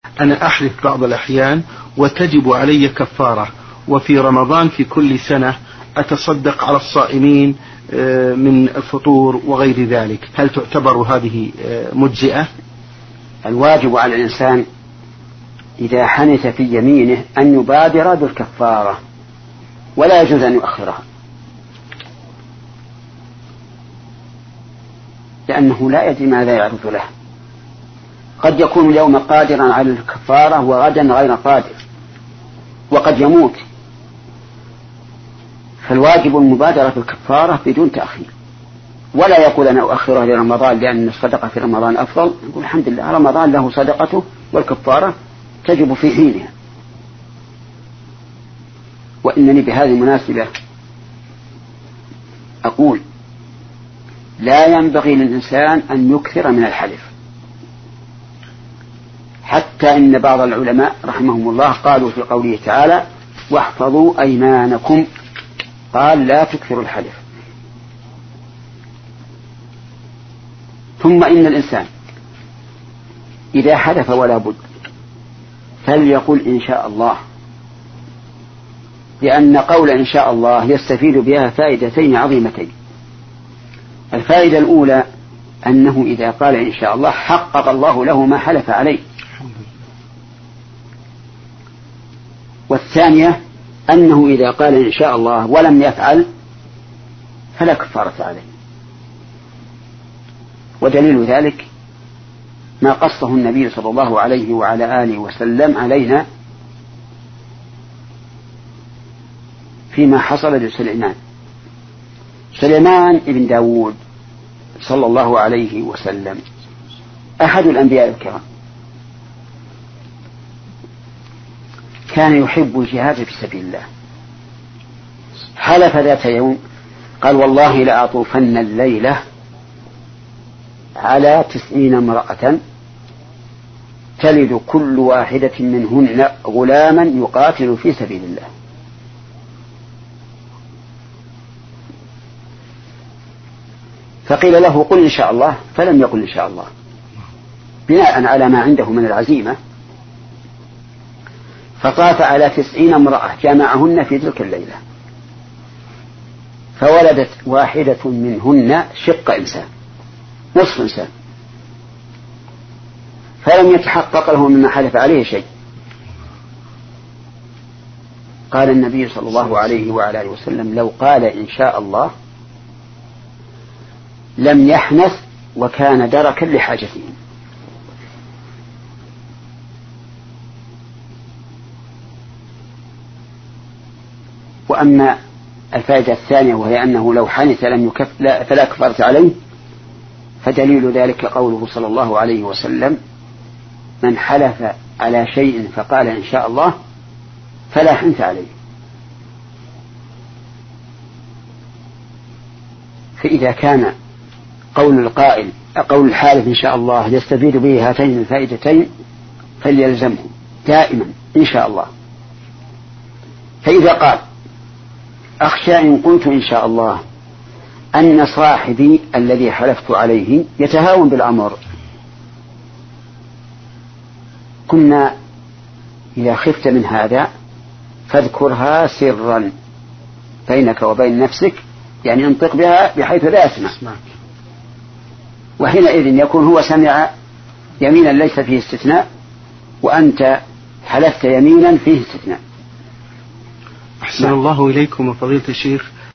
أنا أحلف بعض الأحيان وتجب علي كفارة، وفي رمضان في كل سنة أتصدق على الصائمين من الفطور وغير ذلك، هل تعتبر هذه مجزئة؟ الواجب على الإنسان إذا حنث في يمينه أن يبادر بالكفارة ولا يجوز أن يؤخرها، لأنه لا يدري ماذا يعرض له. قد يكون اليوم قادرا على الكفارة وغدا غير قادر، وقد يموت، فالواجب المبادرة بالكفارة بدون تأخير، ولا يقول أنا أؤخرها لرمضان لأن الصدقة في رمضان أفضل. يقول الحمد لله رمضان له صدقته والكفارة تجب في حينها. وإنني بهذه المناسبة أقول لا ينبغي للإنسان أن يكثر من الحلف، حتى إن بعض العلماء رحمهم الله قالوا في قوله تعالى واحفظوا أيمانكم، قال لا تكثروا الحلف. ثم إن الإنسان إذا حلف ولا بد فليقل إن شاء الله، لأن قول إن شاء الله يستفيد بها فائدتين عظيمتين. الفائدة الأولى أنه إذا قال إن شاء الله حقق الله له ما حلف عليه، والثانية أنه إذا قال إن شاء الله ولم يفعل فلا كفارة عليه. ودليل ذلك ما قصه النبي صلى الله عليه وعلى آله وسلم علينا فيما حصل لسليمان. سليمان ابن داود صلى الله عليه وسلم أحد الأنبياء الكرام، كان يحب الجهاد في سبيل الله. حلف ذات يوم قال والله لأطوفن الليلة على 90 امرأة تلد كل واحدة منهن غلاما يقاتل في سبيل الله. فقيل له قل إن شاء الله، فلم يقل إن شاء الله بناء على ما عنده من العزيمة، فطاف على 90 امرأة جمعهن في تلك الليلة، فولدت واحدة منهن شق إنسان، نصف إنسان، فلم يتحقق له مما حلف عليه شيء. قال النبي صلى الله عليه وعلى آله وسلم لو قال إن شاء الله لم يحنث وكان دركا لحاجته. وأما الفائدة الثانية وهي أنه لو حنث فلا كفارة عليه، فدليل ذلك قوله صلى الله عليه وسلم من حلف على شيء فقال إن شاء الله فلا حنث عليه. فإذا كان قول القائل قول الحالف إن شاء الله يستفيد به هاتين الفائدتين فليلزمه دائما إن شاء الله. فإذا قال أخشى إن قلت إن شاء الله أن صاحبي الذي حلفت عليه يتهاون بالأمر، كنا إذا خفت من هذا فاذكرها سرا بينك وبين نفسك، يعني انطق بها بحيث لا يسمع، وحينئذ يكون هو سمع يمينا ليس فيه استثناء وأنت حلفت يمينا فيه استثناء. أحسن الله إليكم وفضيلة الشيخ.